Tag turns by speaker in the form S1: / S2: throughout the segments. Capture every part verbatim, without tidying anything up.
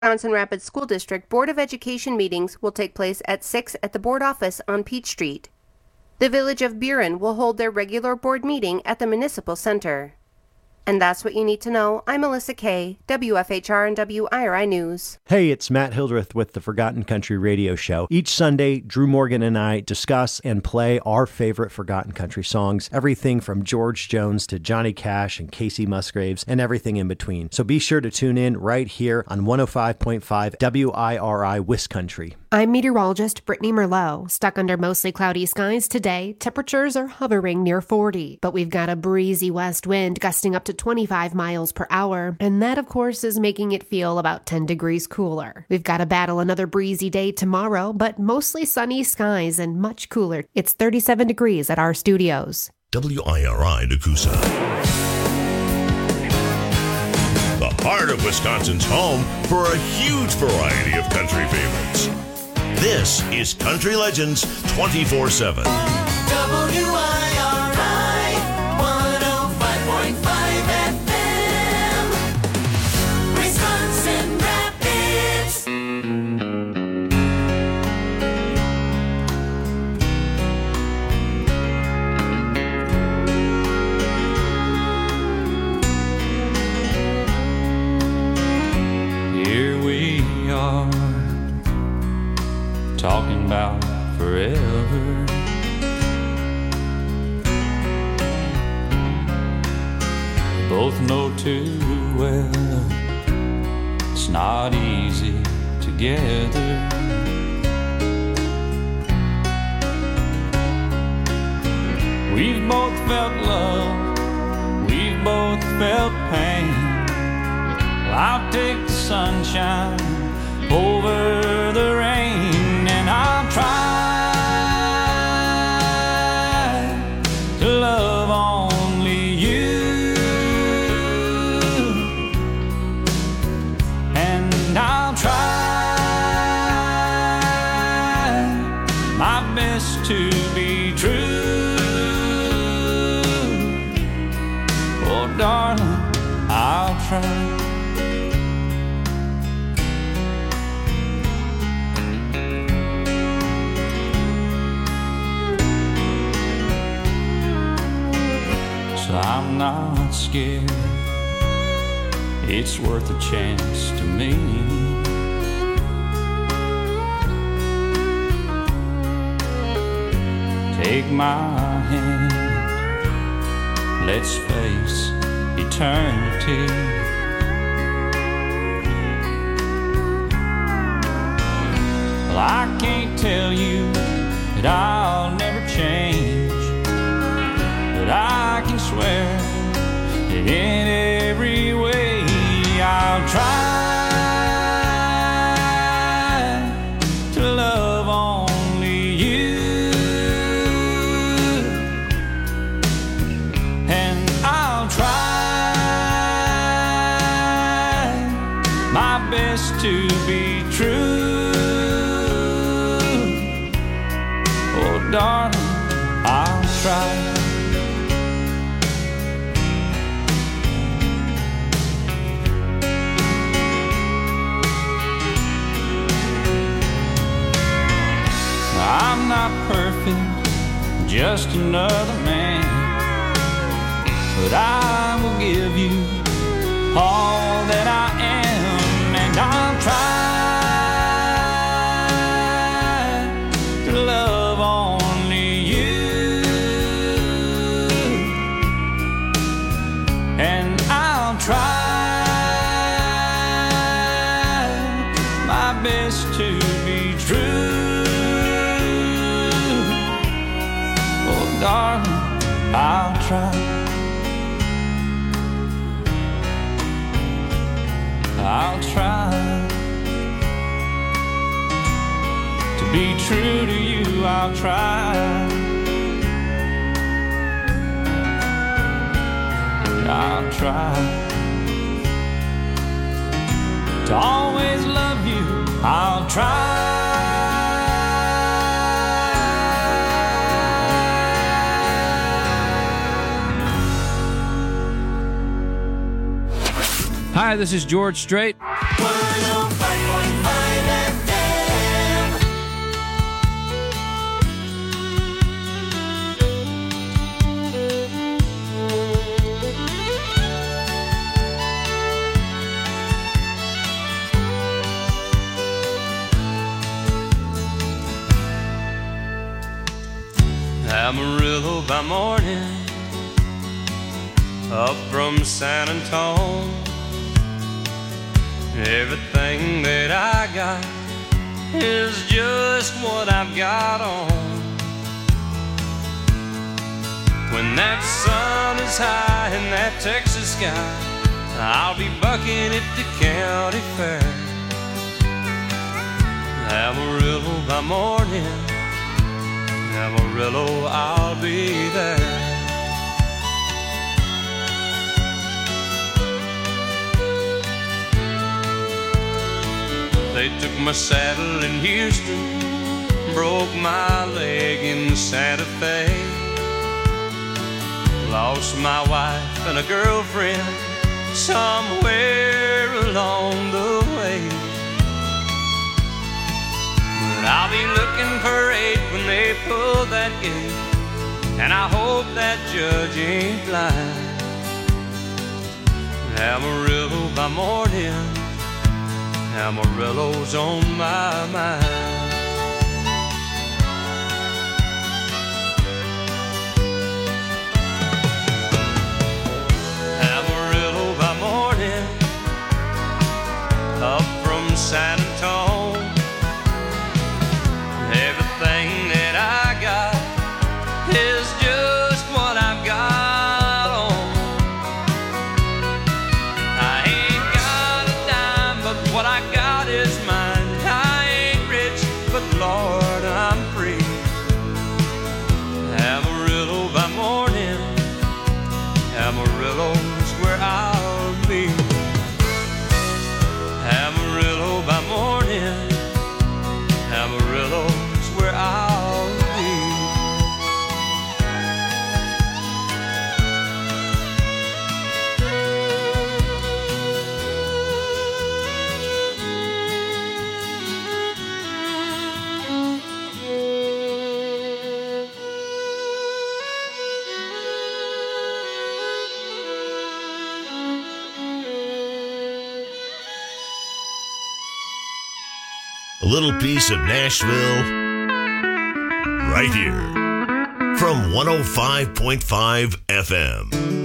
S1: Wisconsin Rapids School District Board of Education meetings will take place at six at the board office on Peach Street. The Village of Buren will hold their regular board meeting at the Municipal Center. And that's what you need to know. I'm Melissa Kay, W F H R and W I R I News.
S2: Hey, it's Matt Hildreth with the Forgotten Country Radio Show. Each Sunday, Drew Morgan and I discuss and play our favorite Forgotten Country songs, everything from George Jones to Johnny Cash and Casey Musgraves and everything in between. So be sure to tune in right here on one oh five point five W I R I Wiscountry.
S3: I'm meteorologist Brittany Merlot. Stuck under mostly cloudy skies today, temperatures are hovering near forty, but we've got a breezy west wind gusting up to twenty-five miles per hour, and that, of course, is making it feel about ten degrees cooler. We've got to battle another breezy day tomorrow, but mostly sunny skies and much cooler. It's thirty-seven degrees at our studios.
S4: W I R I Nakusa. The heart of Wisconsin's home for a huge variety of country favorites. This is Country Legends twenty-four seven.
S5: W I R I one oh five point five F M, Wisconsin Rapids.
S6: Here we are, talking about forever. Both know too well it's not easy together. We've both felt love, we've both felt pain. Well, I'll take the sunshine over the rain, and I'll try to love only you, and I'll try my best to be true. Oh, darling, I'll try. I'm not scared, it's worth a chance to me. Take my hand, let's face eternity. Well, I can't tell you that I'll never change, but I can swear that in every way I'll try to love only you, and I'll try my best to be true. Oh, darling, I'll try. I'm not perfect, just another man, but I will give you all that I am, and I'll try to love only you, and I'll try my best to be true. Darling, I'll try. I'll try to be true to you. I'll try. I'll try to always love you. I'll try.
S7: Hi, this is George Strait.
S5: one oh five
S6: Amarillo by morning, up from San Antone. Everything that I got is just what I've got on. When that sun is high in that Texas sky, I'll be bucking at the county fair. Amarillo by morning, Amarillo, I'll be there. They took my saddle in Houston, broke my leg in Santa Fe, lost my wife and a girlfriend somewhere along the way. But I'll be looking for eight when they pull that gate, and I hope that judge ain't blind. Amarillo by morning, Amarillo's on my mind. Amarillo by morning, up from San Antone. Everything that I got is just what I've got on. I ain't got a dime, but what I got is mine. I ain't rich, but Lord, I'm free. Amarillo by morning, Amarillo's where I'll be. Amarillo by morning, Amarillo's where I'll be.
S4: A little piece of Nashville right here from one oh five point five F M.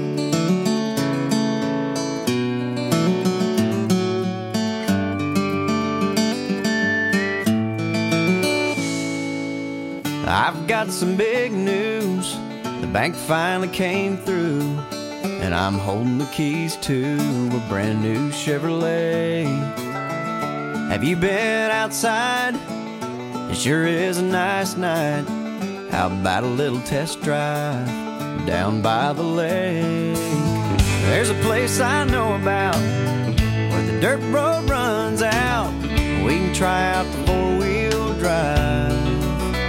S7: I've got some big news. The bank finally came through, and I'm holding the keys to a brand new Chevrolet. Have you been outside? It sure is a nice night. How about a little test drive down by the lake? There's a place I know about where the dirt road runs out. We can try out the four-wheel drive.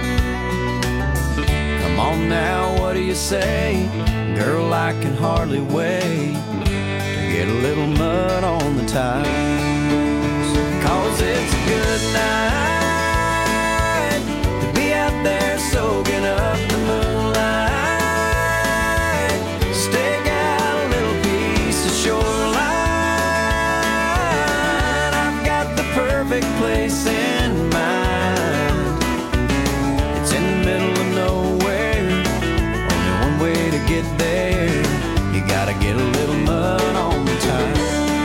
S7: Come on now, what do you say? Girl, I can hardly wait to get a little mud on the tires. 'Cause it's a good night to be out there soaking up the moonlight. Stake out a little piece of shoreline. I've got the perfect place in mind. It's in the middle of nowhere, only one way to get there. You gotta get a little mud on the tires.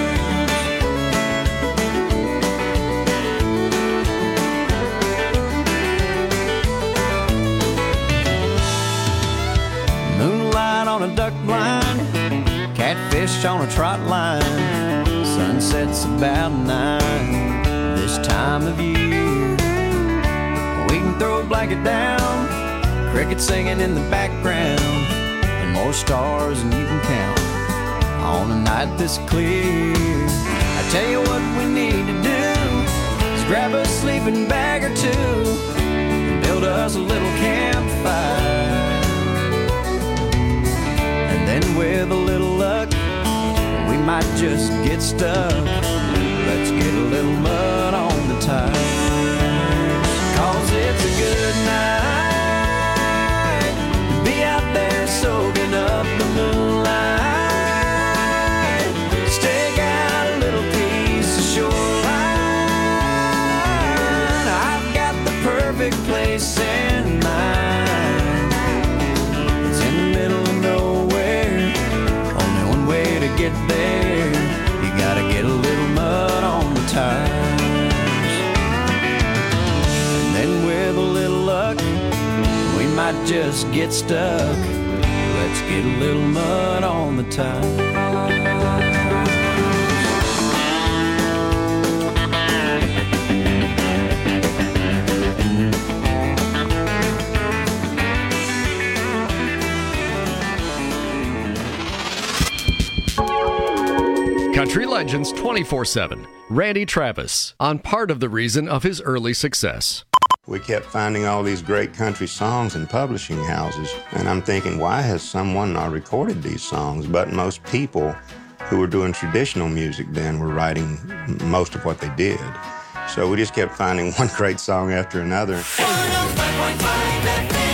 S7: On a duck blind, catfish on a trot line. Sunset's about nine this time of year. We can throw a blanket down, crickets singing in the background, and more stars than you can count on a night this clear. I tell you what we need to do is grab a sleeping bag or two and build us a little campfire. And with a little luck, we might just get stuck. Let's get a little mud on the tires. 'Cause it's a good night to be out there soaking up the moonlight. Stake out a little piece of shoreline. I've got the perfect place in mind. just get stuck. Let's get a little mud on the tires.
S8: Country Legends twenty-four seven. Randy Travis, on part of the reason of his early success.
S9: We kept finding all these great country songs in publishing houses, and I'm thinking, why has someone not recorded these songs? But most people who were doing traditional music then were writing most of what they did. So we just kept finding one great song after another.
S5: one oh five point five F M.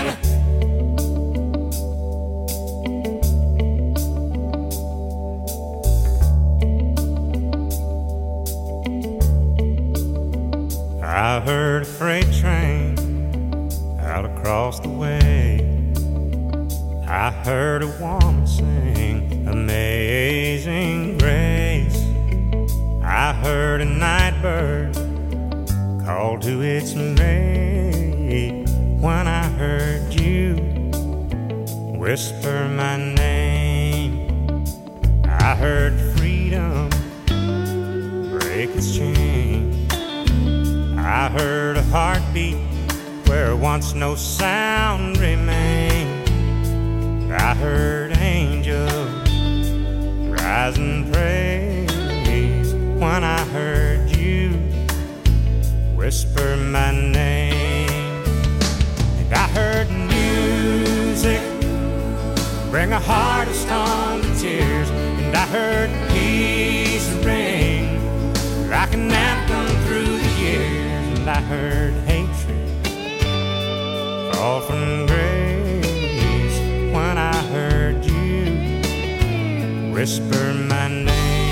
S10: I heard a freight train out across the way. I heard a woman sing Amazing Grace. I heard a night bird call to its mate. When I heard you whisper my name, I heard freedom break its chain. I heard a heartbeat where once no sound remained. I heard angels rise and praise when I heard you whisper my name. And I heard music bring a heart of stone to tears. And I heard peace ring like an anthem through the years. And I heard hatred fall from grace when I heard you whisper my name.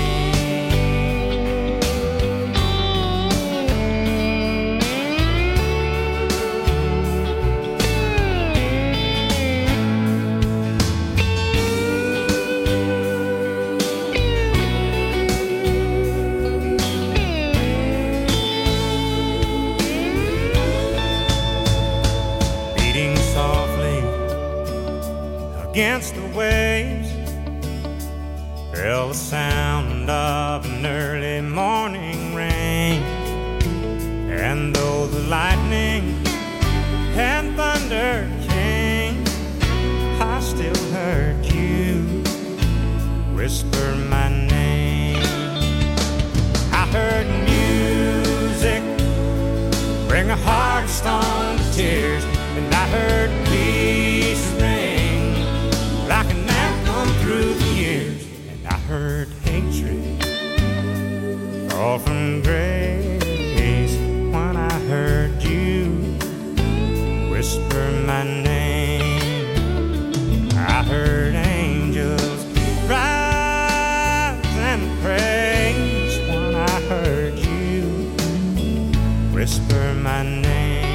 S10: Against the waves fell the sound of an early morning rain. And though the lightning and thunder came, I still heard you whisper my name. I heard music bring a heart of stone to tears. And I heard peace ring like an anthem through the years. And I heard hatred fall from grace when I heard you whisper my name. I heard angels rise and praise when I heard you whisper my name.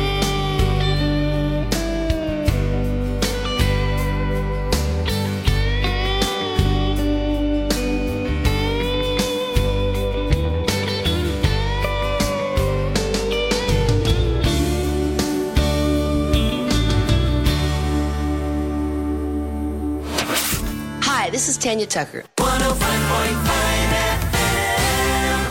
S11: This is Tanya Tucker.
S5: one oh five point five F M.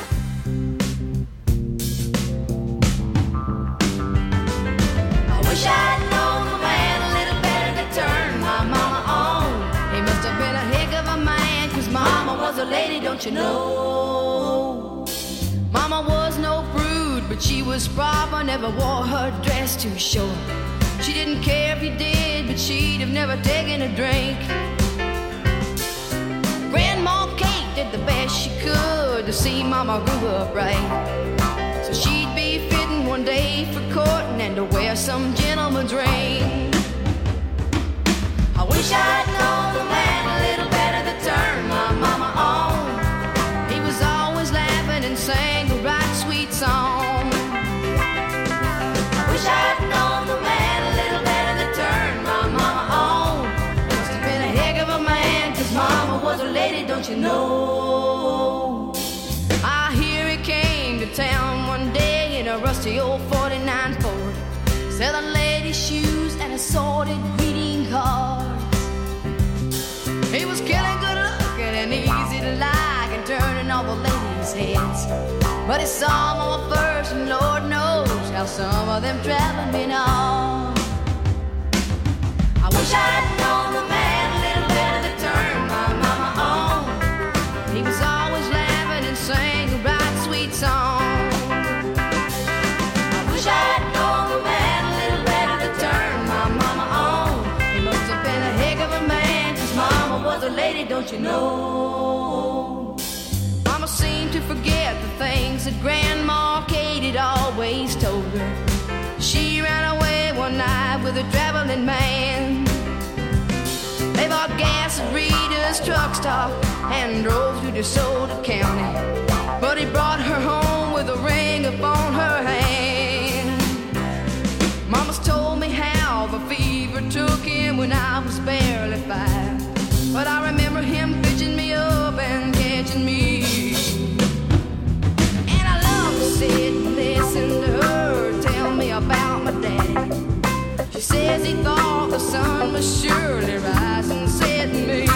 S12: I wish I'd known the man a little better to turn my mama on. He must have been a heck of a man, 'cause mama was a lady, don't you know? Mama was no prude, but she was proper, never wore her dress too short. She didn't care if you did, but she'd have never taken a drink. Grandma Kate did the best she could to see Mama grew up right. So she'd be fitting one day for courting and to wear some gentleman's ring. I wish I'd known the man a little better to turn my mama on. He was always laughing and sang the right sweet song. I wish I'd known the man a little better to turn my mama on. Must have been a heck of a man, 'cause mama was a lady, don't you know? I hear he came to town one day in a rusty old forty-nine Ford. selling lady shoes and assorted greeting cards. He was killing good looking and easy to like and turning all the ladies' heads. But he saw Mama first, and Lord knows how some of them traveling me now. I wish I'd known the man a little better to turn my mama on. He was always laughing and sang a bright, sweet song. I wish I'd known the man a little better to turn my mama on. He must have been a heck of a man, 'cause Mama was a lady, don't you know? Mama seemed to forget the things that Grandma Kate had always told her. She ran away one night with a traveling man. They bought gas at Rita's truck stop and drove through DeSoto County. But he brought her home with a ring upon her hand. Mama's told me how the fever took him when I was barely five. But I remember him pitching me up and catching me. And I love to sit and listen to her tell me about my daddy. She says he thought the sun was surely rising, said to me.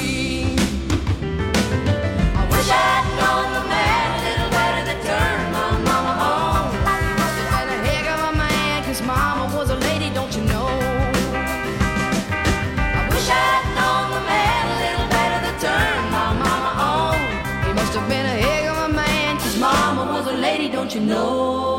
S12: I wish I'd known the man a little better to turn my mama on. He must have been a heck of a man, 'cause Mama was a lady, don't you know? I wish I'd known the man a little better to turn my mama on. He must have been a heck of a man, 'cause Mama was a lady, don't you know?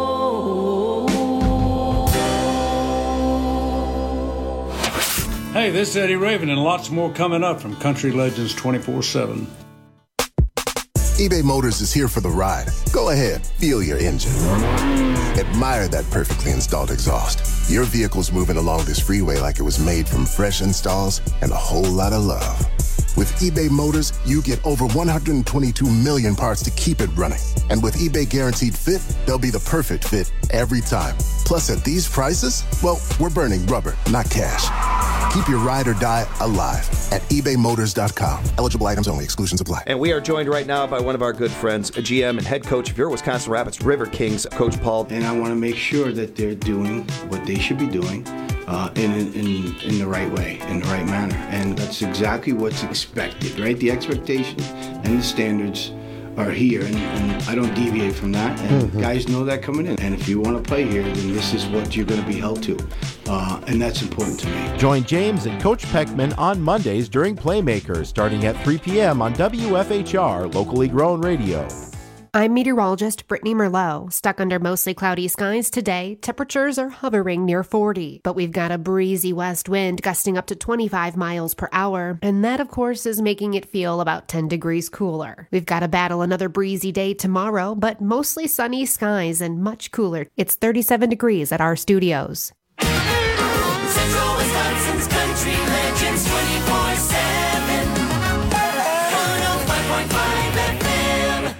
S13: Hey, this is Eddie Raven, and lots more coming up from Country Legends twenty-four seven.
S14: eBay Motors is here for the ride. Go ahead, feel your engine. Admire that perfectly installed exhaust. Your vehicle's moving along this freeway like it was made from fresh installs and a whole lot of love. With eBay Motors, you get over one hundred twenty-two million parts to keep it running. And with eBay Guaranteed Fit, they'll be the perfect fit every time. Plus, at these prices, well, we're burning rubber, not cash. Keep your ride or die alive at ebay motors dot com. Eligible items only. Exclusions apply.
S15: And we are joined right now by one of our good friends, a G M and head coach of your Wisconsin Rapids River Kings, Coach Paul.
S16: And I want to make sure that they're doing what they should be doing uh, in, in, in the right way, in the right manner. And that's exactly what's expected, right? The expectations and the standards are here, and, and I don't deviate from that. And mm-hmm. guys know that coming in. And if you want to play here, then this is what you're going to be held to. Uh, and that's important to me.
S17: Join James and Coach Peckman on Mondays during Playmakers, starting at three p.m. on W F H R, locally grown radio.
S3: I'm meteorologist Brittany Merlot. Stuck under mostly cloudy skies today, temperatures are hovering near forty, but we've got a breezy west wind gusting up to twenty-five miles per hour, and that, of course, is making it feel about ten degrees cooler. We've got to battle another breezy day tomorrow, but mostly sunny skies and much cooler. It's thirty-seven degrees at our studios.
S5: Central Wisconsin's Country Legends twenty-four seven. one oh five point five F M.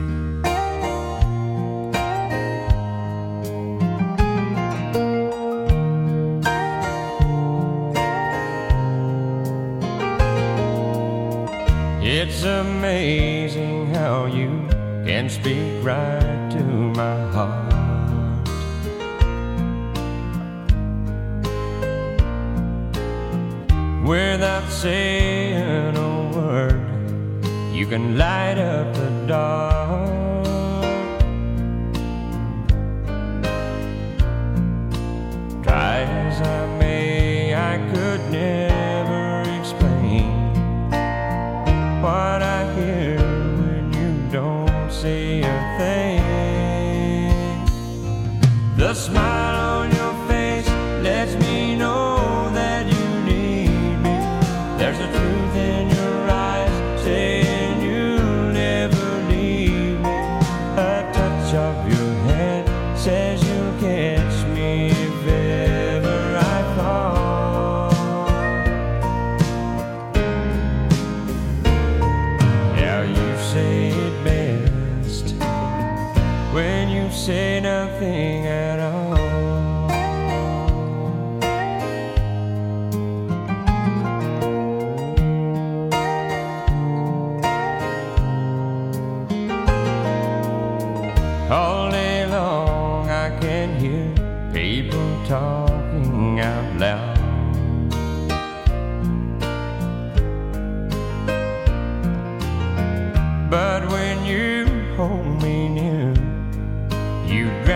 S6: It's amazing how you can speak right to my heart. Without saying a word, you can light up the dark. Try as I may, I could never explain what I hear when you don't say a thing. The smile on your face lets me know that you need me. There's a truth in your eyes saying you'll never leave me. A touch of your hand says you'll catch me if ever I fall. Now you say it best when you say nothing at all. All day long I can hear people talking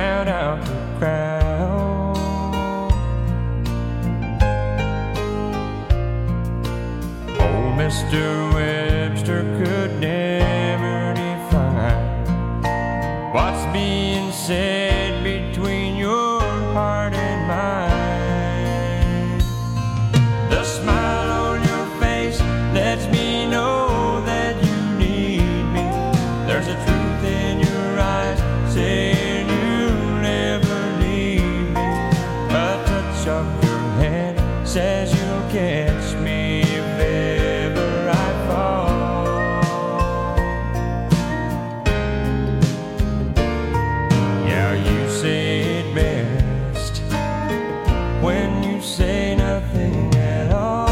S6: drown out the crowd. Old Mister Webster could never define what's being said between your heart and mine. The smile on your face lets me know that you need me. There's a truth in your eyes saying you'll never leave me. A touch of your hand says you'll catch me if ever I fall. Yeah, you say it best when you say nothing at all.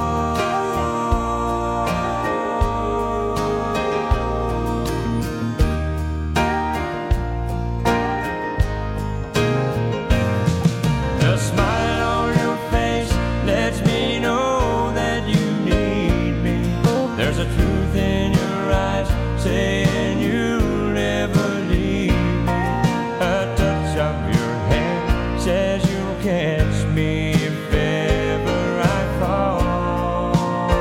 S6: The smile on your face lets me know that you need me. There's a truth in your eyes saying you'll never leave me. A touch of your hand says you'll catch me if ever I fall.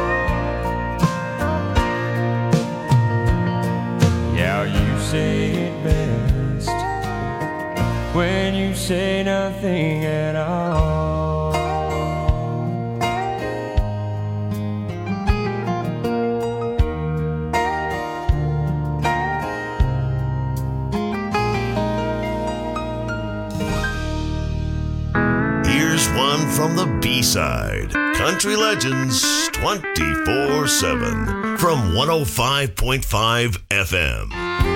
S6: Yeah, you say it best when you say nothing at all.
S4: Here's one from the B-side. Country Legends twenty-four seven from one oh five point five F M.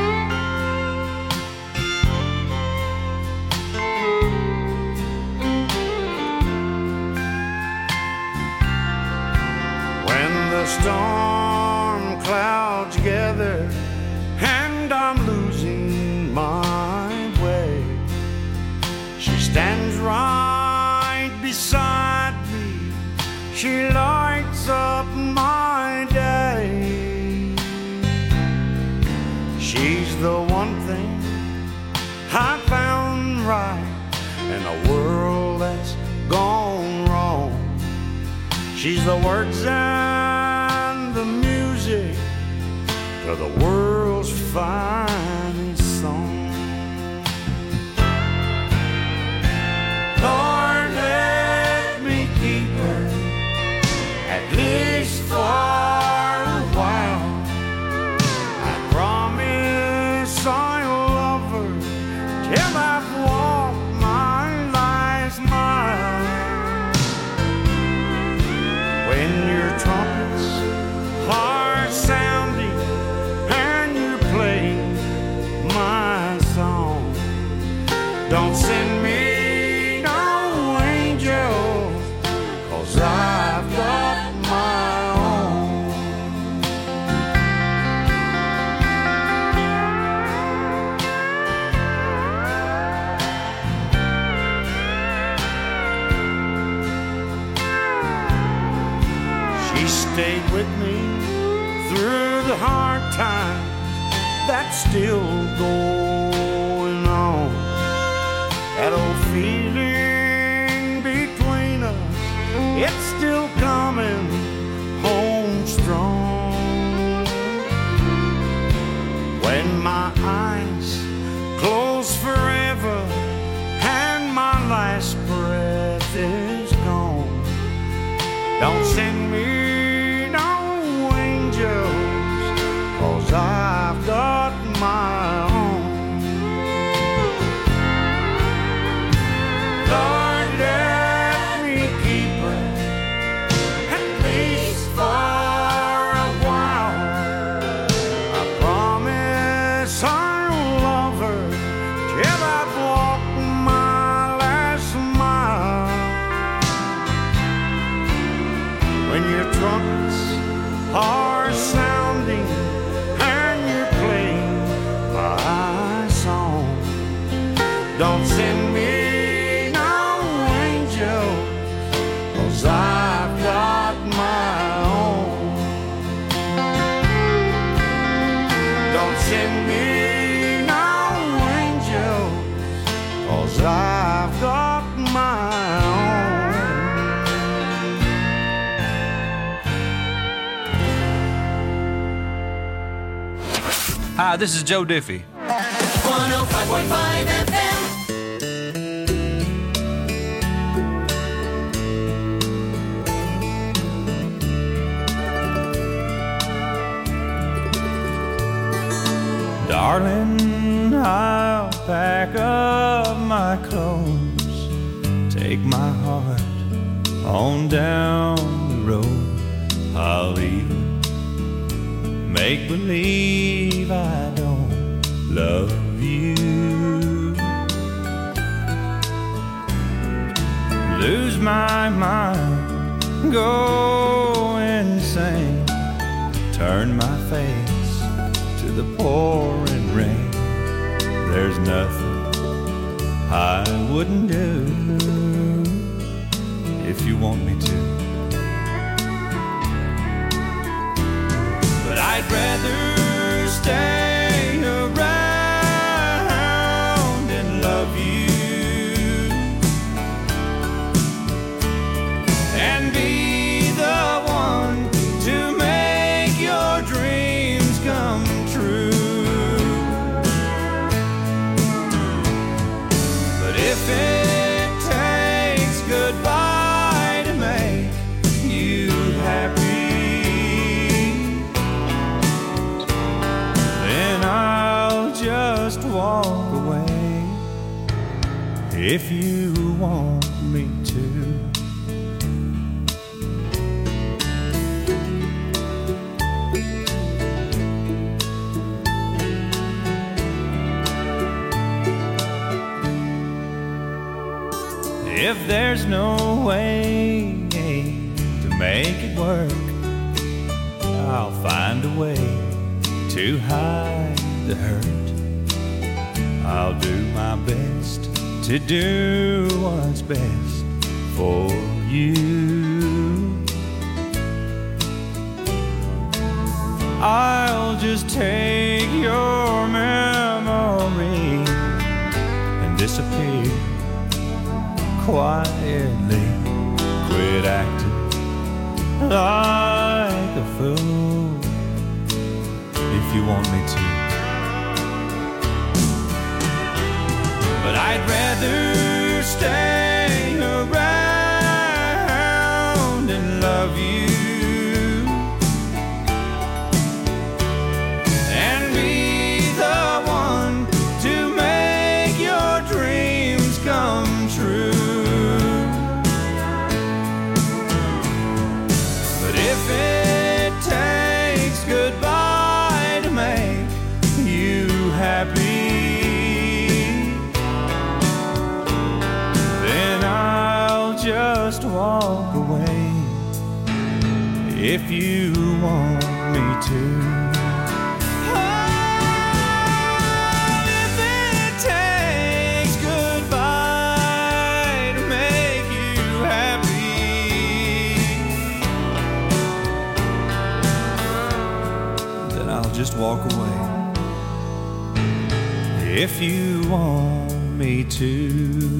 S10: When the storm clouds gather and I'm losing my way, she stands right beside me. She lights up my day. She's the one thing I found right in a world that's gone wrong. She's the words and the music to the world's finest song. Lord, let me keep her at least for a while. I promise I'll love her till I've walked my last mile. When your trumpets are sounding and you play my song, don't send me no angel, 'cause I've got my own. She stayed with me through the hard times that's still going on. That old feeling between us, it's still coming home strong. When my eyes close forever and my last breath is gone, don't send me no angels, 'cause I've got my own. Lord, let me keep her at least for a while. I promise I'll love her till I've walked my last mile. When your trumpets are sounding and you're playing my song, don't send me no angel, 'cause I've got my own. Don't send me no angel, 'cause I've got my own.
S18: Hi, this is Joe Diffie.
S5: one oh five point five F M.
S6: Darling, I'll pack up my clothes, take my heart on down the road. I'll even make believe I don't love you. Lose my mind, go insane, turn my face to the pouring rain. There's nothing I wouldn't do if you want me to. But I'd rather stay around and love you and be the one to make your dreams come true. But if it takes goodbye to make you happy, then I'll just walk away if you want me to. If there's no way to make it work, I'll find a way to hide the hurt. I'll do my best to do what's best for you. I'll just take your memory and disappear quietly, quit acting like a fool if you want me to. But I'd rather stay around and love you and be the one to make your dreams come true. If it takes goodbye to make you happy, then I'll just walk away if you want me to. Oh, if it takes goodbye to make you happy, I'll just walk away if you want me to.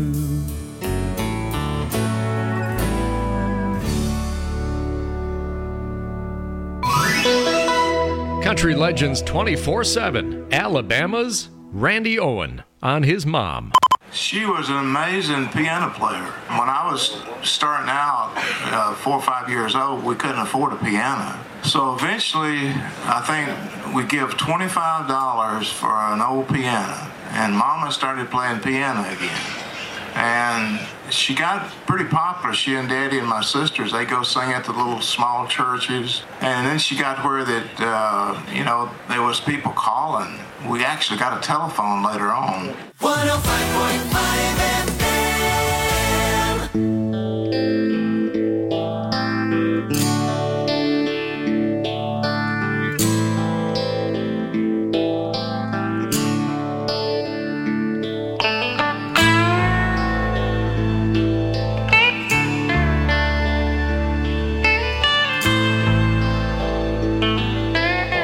S8: Country Legends twenty-four seven, Alabama's Randy Owen on his mom.
S19: She was an amazing piano player. When I was starting out, uh, four or five years old, we couldn't afford a piano. So eventually, I think we give twenty-five dollars for an old piano. And Mama started playing piano again. And she got pretty popular. She and Daddy and my sisters, they go sing at the little small churches. And then she got where that, uh, you know, there was people calling. We actually got a telephone later on.
S5: one oh five point five F M.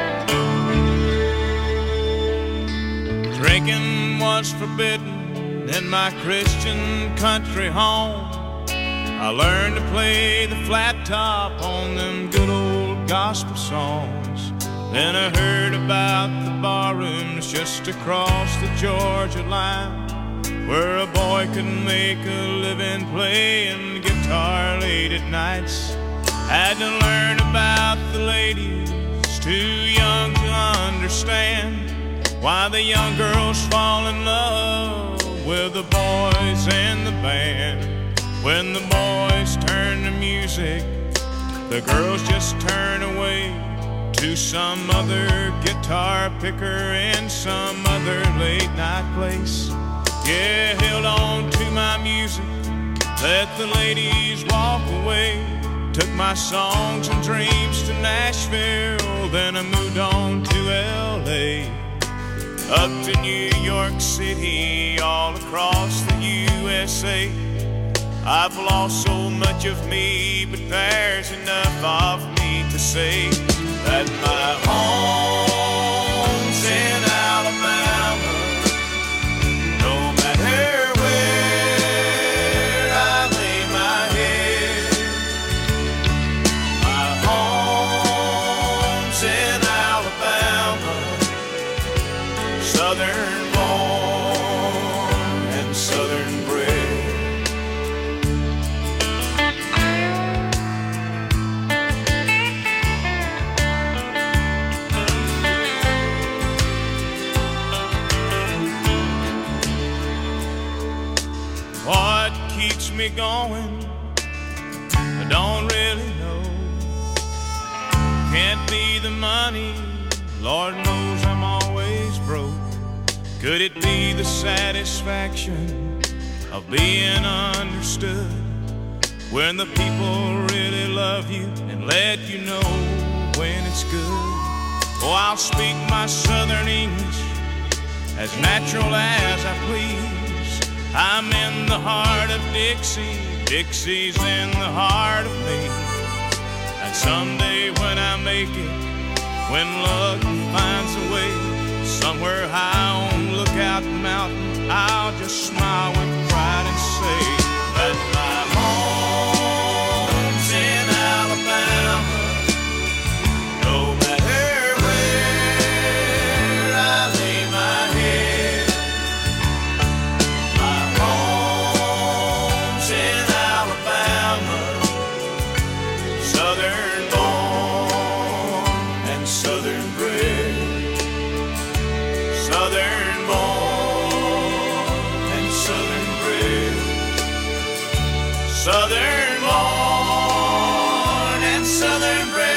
S6: Drinking was forbidden
S20: in my Christian country home. I learned to play the flat top on them good old gospel songs. Then I heard about the barrooms just across the Georgia line, where a boy could make a living playing guitar late at nights. Had to learn about the ladies, too young to understand why the young girls fall in love with the boys in the band. When the boys turn to music, the girls just turn away to some other guitar picker in some other late night place. Yeah, held on to my music, let the ladies walk away. Took my songs and dreams to Nashville, then I moved on to L A, up to New York City, all across the U S A. I've lost so much of me, but there's enough of me to say that my home's in Alabama. No matter where I lay my head, my home's in Alabama. Southern born and southern bred. What keeps me going, I don't really know. Can't be the money, Lord knows I'm always broke. Could it be the satisfaction of being understood, when the people really love you and let you know when it's good? Oh, I'll speak my southern English as natural as I please. I'm in the heart of Dixie, Dixie's in the heart of me. And someday when I make it, when luck finds a way, somewhere high on Lookout Mountain, I'll just smile with pride and say that my home's in Alabama. No matter where I lay my head, my home's in Alabama. Southern born and southern bred. Southern born and southern bred. Southern born and southern bred.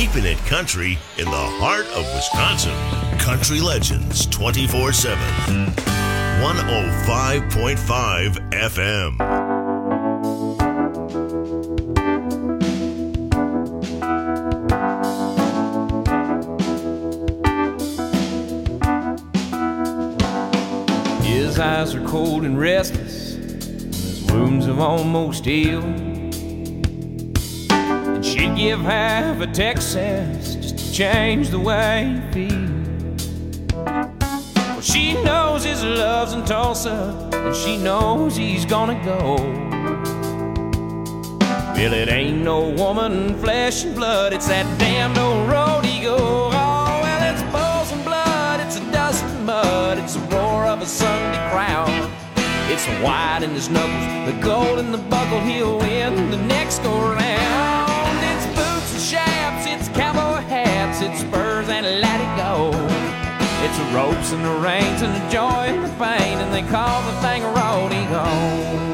S4: keeping it country in the heart of Wisconsin. Country Legends twenty-four seven. one oh five point five F M.
S6: His eyes are cold and restless, his wounds have almost healed. And she'd give half a Texas just to change the way he feels. Well, she knows his love's in Tulsa, and she knows he's gonna go. Well, it ain't no woman, flesh and blood, it's that damned old road he goes. Oh, well, it's bulls and blood, it's a dust and mud, it's the roar of a Sunday crowd. It's the white in his knuckles, the gold in the buckle, he'll win the next go round. It's boots and chaps, it's cowboy hats, it's spurs and let it go. It's the ropes and the reins and the joy and the pain, and they call the thing a rodeo.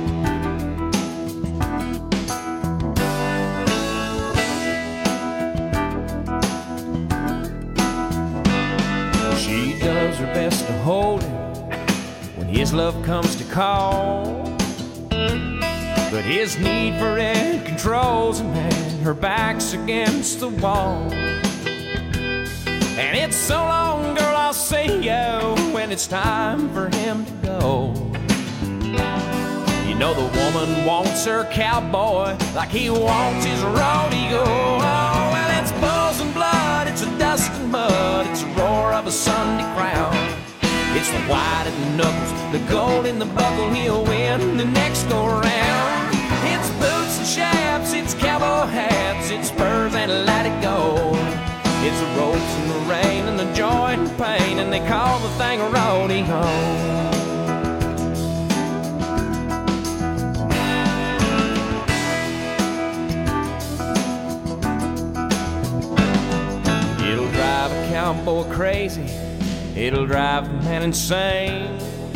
S6: She does her best to hold him when his love comes to call, but his need for it controls him, and her back's against the wall. And it's so long, girl, I'll see you when it's time for him to go. You know the woman wants her cowboy like he wants his rodeo. Oh, well, it's bulls and blood, it's a dust and mud, it's the roar of a Sunday crowd. It's the white in the knuckles, the gold in the buckle, he'll win the next go round. It's boots and chaps, it's cowboy hats, it's spurs and let it go. It's the ropes and the rain and the joy and the pain, and they call the thing a rodeo. It'll drive a cowboy crazy, it'll drive a man insane,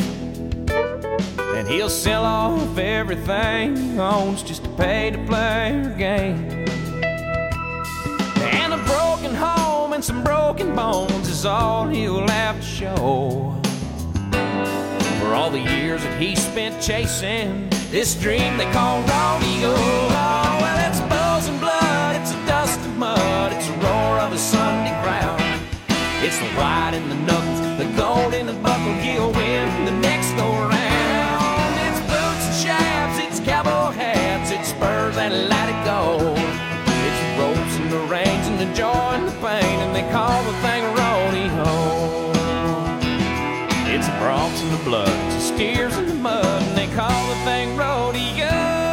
S6: and he'll sell off everything he owns just to pay to play her game. And a broken home and some broken bones is all he'll have to show for all the years that he spent chasing this dream they call rodeo. Oh, well, it's bulls and blood, it's a dust and mud, it's the roar of a Sunday crowd. It's the white in the knuckles, the gold in the buckle, he'll win the next go round. It's boots and chaps, it's cowboy hats, it's spurs and let it go. It's the ropes and the reins and the joy and the pain, and they call the thing a rodeo. It's the broncs and the blood, it's the steers in the mud, and they call the thing rodeo.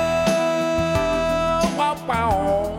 S6: Wow, wow.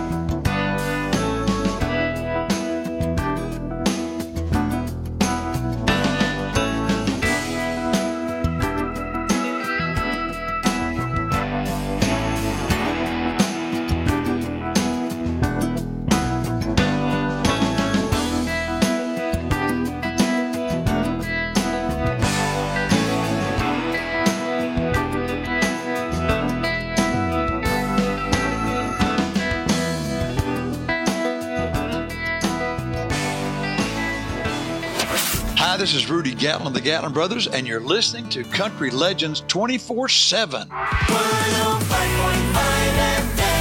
S21: Hi, this is Rudy Gatlin of the Gatlin Brothers, and you're listening to Country Legends twenty-four seven.
S5: one oh five point five F M.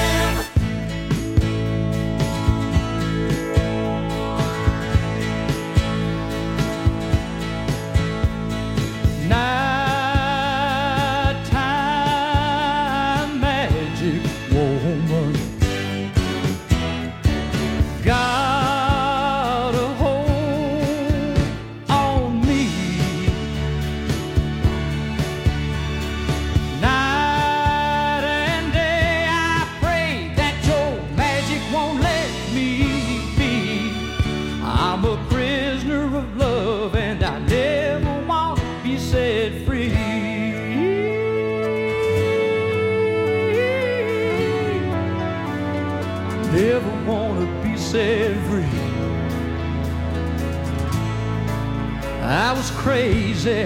S6: Nighttime magic woman, got a hold on me. Night and day I pray that your magic won't let me be. I'm a prisoner of love and I never want to be set free. Never want to be set free. I was crazy,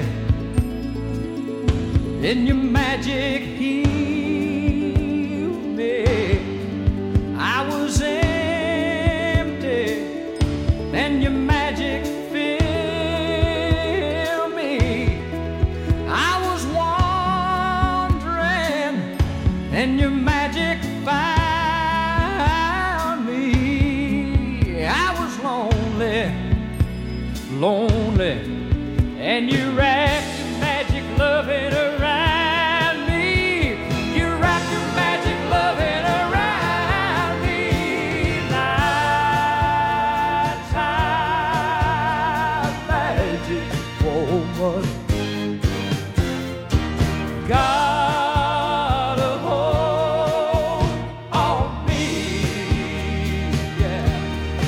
S6: and your magic healed me. I was in and your magic found me. I was lonely, lonely, and you wrapped your magic loving around me. You wrapped your magic loving around me. Nighttime magic woman, got a hold on me, yeah.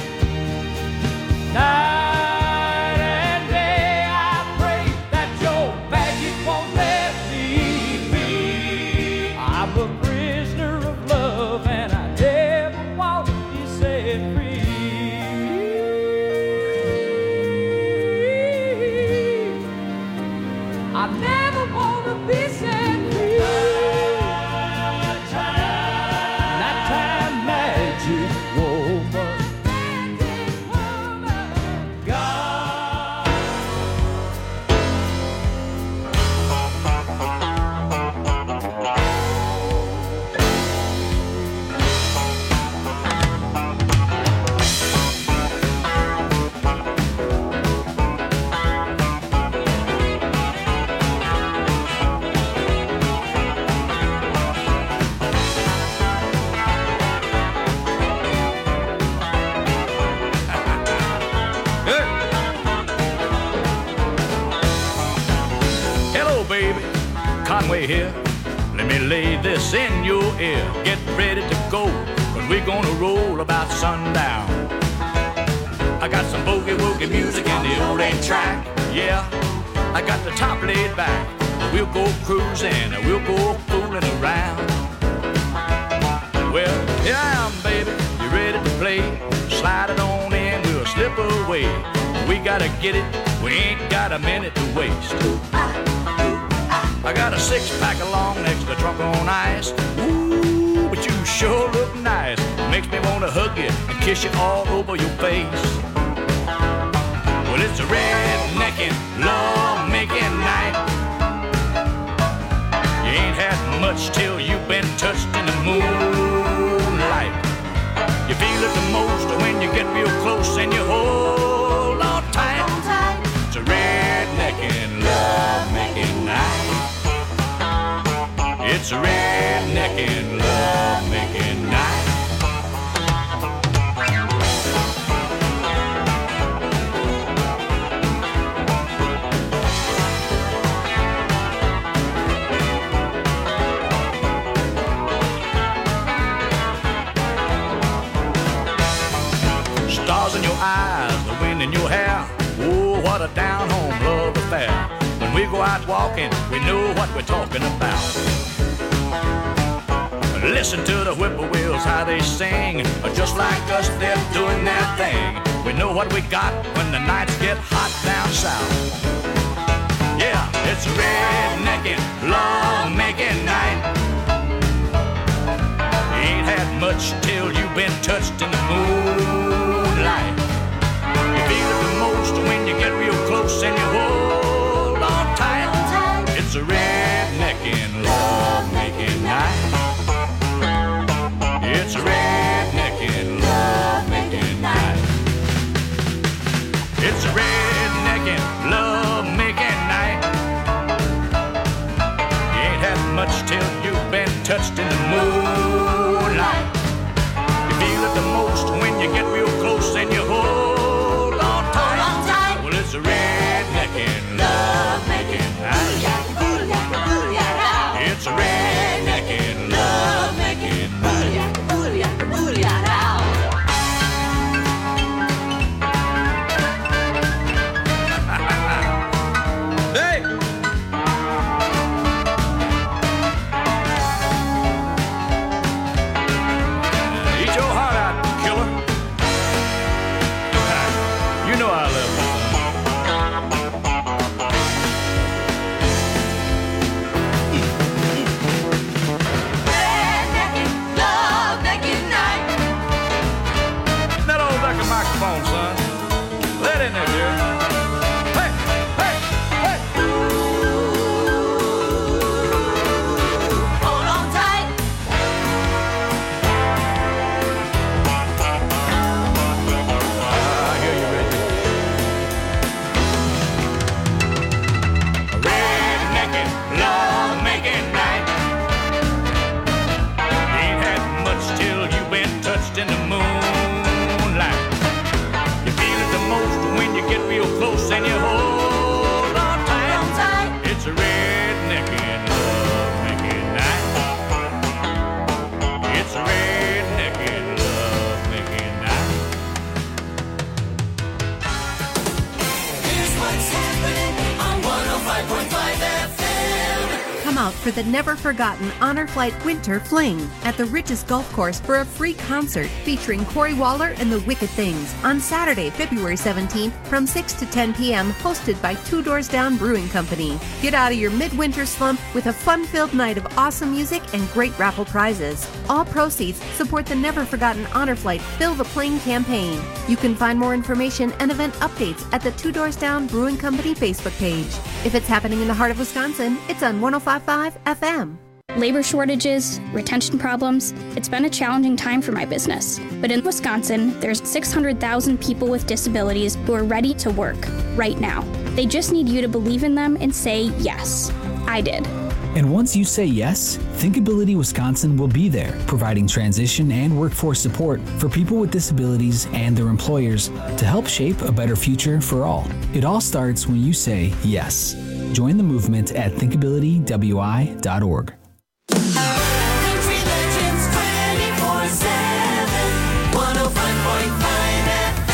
S6: Night and day I pray that your magic won't let me be. I'm a prisoner of love and I never want to be set free. I never want to be set free. Nighttime magic woman, God.
S1: Hello, baby, Conway here. Let me lay this in your ear. Get ready to go, but we're gonna roll about sundown. I got some boogie woogie music in the old eight track. Yeah, I got the top laid back. We'll go cruising, we'll go fooling around. Well, here I am, baby. You ready to play? Slide it on in, we'll slip away. We gotta get it, we ain't got a minute to waste. I got a six-pack along next to the trunk on ice. Ooh, but you sure look nice. Makes me wanna hug you and kiss you all over your face. Well, it's a redneckin', love-making night. You ain't had much till you've been touched in the moonlight. You feel it the most when you get real close and you hold on tight. It's a redneckin', love-making night. It's a redneckin', love-making night. Stars in your eyes, the wind in your hair. Oh, what a down-home love affair. When we go out walking, we know what we're talking about. Listen to the whippoorwills, how they sing. Just like us, they're doing their thing. We know what we got when the nights get hot down south. Yeah, it's a redneckin', love-making night. You ain't had much till you've been touched in the moonlight. You feel it the most when you get real close and you hold on tight. It's a redneckin', love-making night. It's a redneckin', love-making night. It's a redneckin', love-making night. You ain't had much till you've been touched in the moonlight. You feel it the most when you get real close and you hold on tight. Well, it's a redneckin', love-making night. It's a redneckin', love-making night.
S6: Hey!
S2: for the never-forgotten Honor Flight Winter Fling at the Richest Golf Course for a free concert featuring Corey Waller and the Wicked Things on Saturday, February seventeenth from six to ten p.m. hosted by Two Doors Down Brewing Company. Get out of your midwinter slump with a fun-filled night of awesome music and great raffle prizes. All proceeds support the never-forgotten Honor Flight Fill the Plane campaign. You can find more information and event updates at the Two Doors Down Brewing Company Facebook page. If it's happening in the heart of Wisconsin, it's on one oh five point five F M.
S22: Labor shortages, retention problems, it's been a challenging time for my business. But in Wisconsin, there's six hundred thousand people with disabilities who are ready to work right now. They just need you to believe in them and say yes. I did.
S23: And once you say yes, Thinkability Wisconsin will be there, providing transition and workforce support for people with disabilities and their employers to help shape a better future for all. It all starts when you say yes. Join the movement at thinkability w i dot org.
S5: Country Legends twenty-four seven, one oh five point five F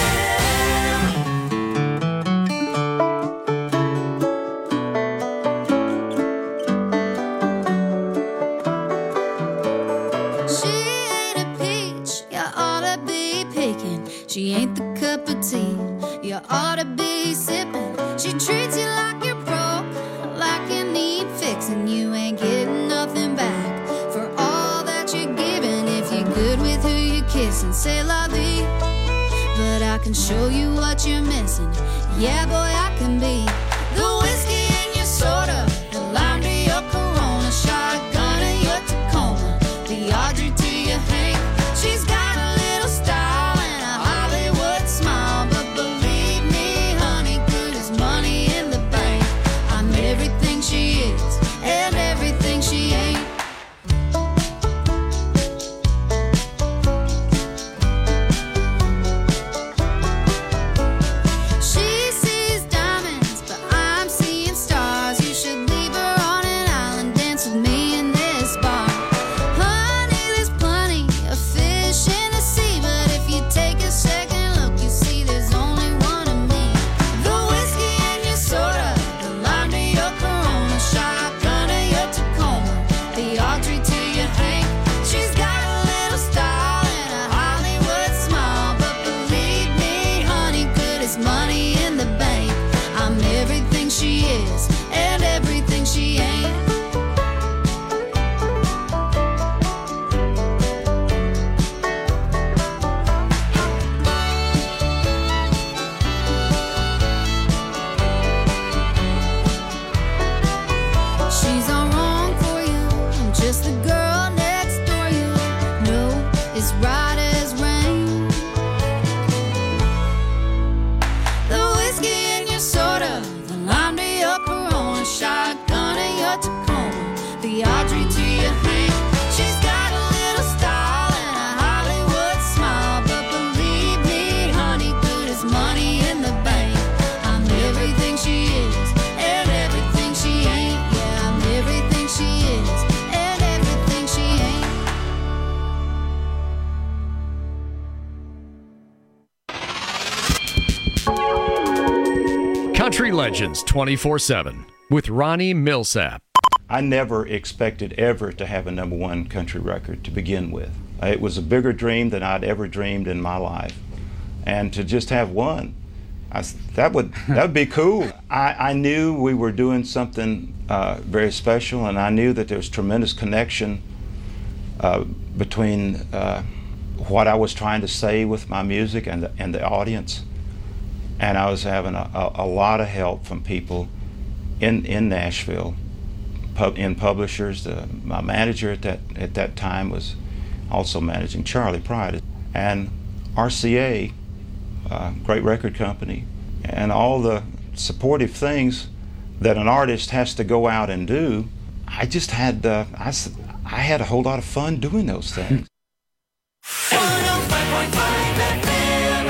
S24: M. She ain't a peach, you oughta be picking. She ain't the cup of tea, you oughta be sipping. She treats you like you're broke, like you need fixing. You ain't getting nothing back for all that you're giving. If you're good with who you're kissing, say la vie. But I can show you what you're missing. Yeah, boy, I can be the whiskey in your soda, the lime to your Corona, shotgun in your Tacoma, the Audrey to your Hank. She's got a little style and a Hollywood smile, but believe me, honey, good as money in the bank. I'm everything she is and everything she ain't. She sees diamonds, but I'm seeing stars. You should leave her on an island, dance with me in this bar. Honey, there's plenty of fish in the sea, but if you take a second look, you see there's only one of me. The whiskey in your soda, the lime to your Corona, shotgun to your Tacoma, the Audrey to your Hank. She's got a little style and a Hollywood smile, but believe me, honey, good as money in the bank. I'm everything she is and everything she ain't. She's all wrong for you. I'm just the girl next door. You know it's right as rain. The whiskey in your soda, the lime to your Corona, shotgun in your Tacoma, the Audrey to your Hank. She's got a little style and a Hollywood smile, but believe me, honey, good as money in the bank. I'm everything she is and everything she ain't. Yeah, I'm everything she is and everything she ain't.
S8: Country Legends twenty-four seven with Ronnie Millsap.
S9: I never expected ever to have a number one country record to begin with. It was a bigger dream than I'd ever dreamed in my life. And to just have one, I, that would that would be cool. I, I knew we were doing something uh, very special, and I knew that there was tremendous connection uh, between uh, what I was trying to say with my music and the, and the audience. And I was having a, a, a lot of help from people in, in Nashville, pub, in publishers. Uh, my manager at that at that time was also managing Charlie Pride, and R C A, uh, great record company, and all the supportive things that an artist has to go out and do. I just had uh, I, I had a whole lot of fun doing those things.
S5: one oh five point five F M.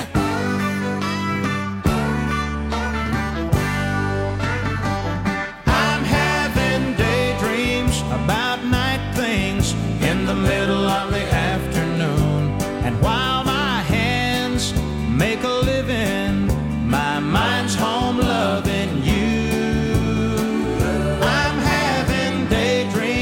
S20: I'm having daydreams about night things in the middle of the afternoon. And while my hands make a living, my mind's home loving you. I'm having daydreams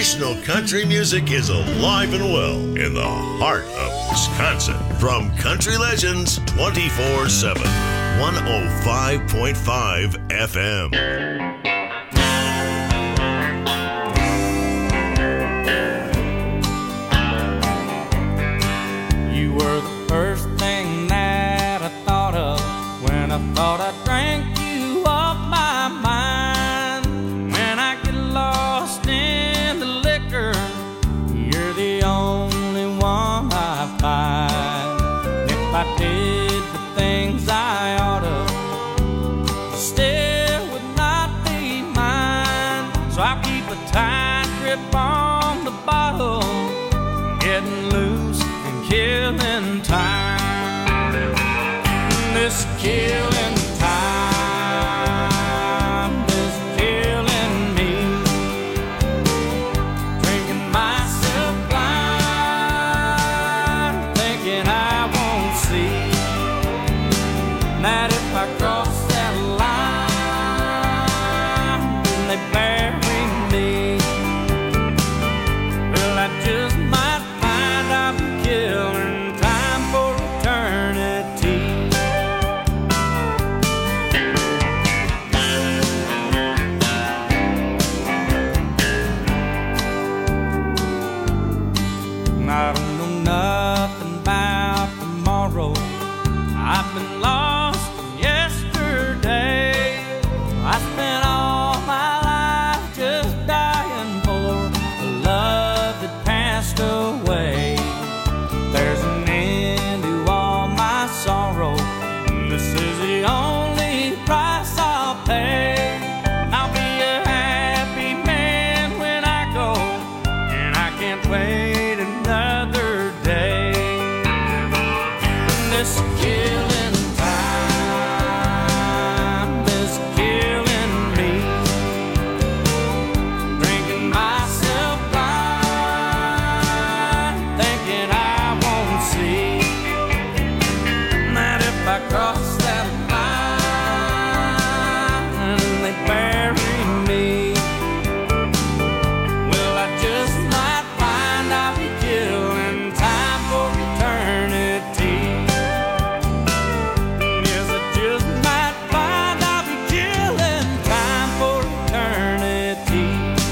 S4: Traditional country music is alive and well in the heart of Wisconsin. From Country Legends twenty-four seven, one oh five point five F M.
S6: You were the first thing that I thought of when I thought I drank you off my mind. When I get lost in the liquor, you're the only one I find. If I did the things I oughta, still would not be mine. So I keep a tight grip on the bottle, getting loose and killing time. This killing time is killing me. Drinking myself blind, thinking I won't see that if I cross that line, then they bury me. Well, I just might find I'm killing time for eternity. I don't know nothing about tomorrow. I've been lost in yesterday. I spent all my life just dying for a love that passed away. There's an end to all my sorrow. This is the only price I'll pay. I'll be a happy man when I go, and I can't wait another day. This killing time is killing me. Drinking myself blind, thinking I won't see that if I cross that line, they bury me. Well, I just might find I'll be killing time for eternity. Yes, I just might find I'll be killing time for eternity.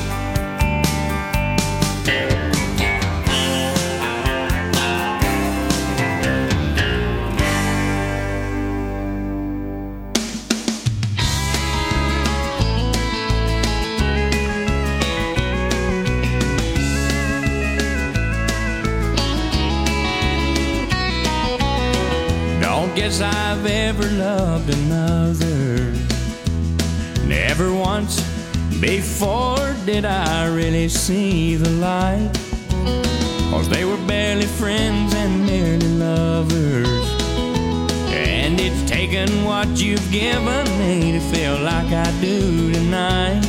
S6: Don't guess I've ever loved another. Never once before did I really see the light. 'Cause they were barely friends and merely lovers. And it's taken what you've given me to feel like I do tonight.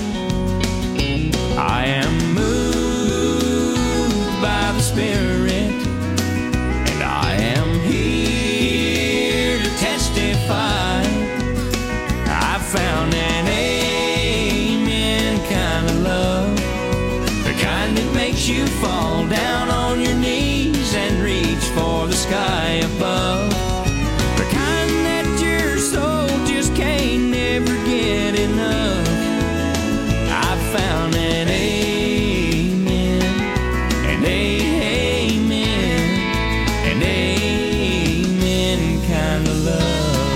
S6: I am moved by the Spirit, and I am here to testify. I found an amen kind of love, the kind that makes you fall down on your knees and reach for the sky above, the kind that your soul just can't never get enough. I found an amen, an amen, an amen kind of love.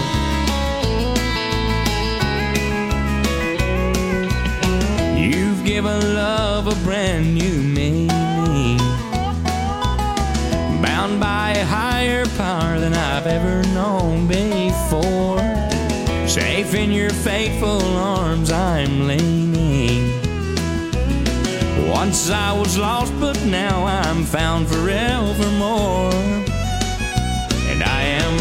S6: You've given love a brand new meaning, bound by a higher power than I've ever known before. Safe in your faithful arms I'm leaning. Once I was lost, but now I'm found forevermore. And I am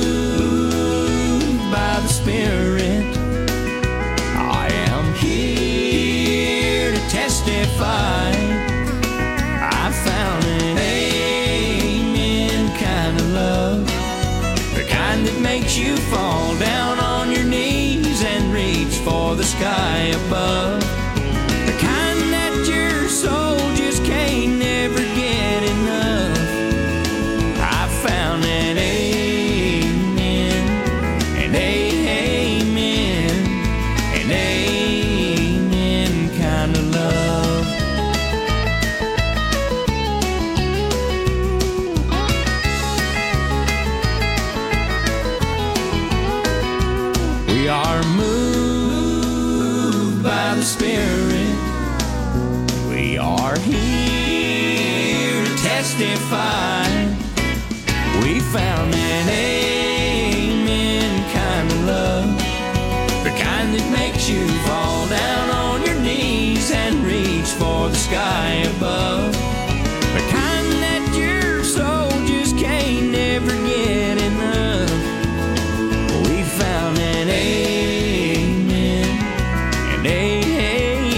S6: moved by the Spirit. I am here to testify. I found an amen kind of love, the kind that makes you fall down on your knees and reach for the sky above, the kind that your soul justified. We found an amen kind of love, the kind that makes you fall down on your knees and reach for the sky above.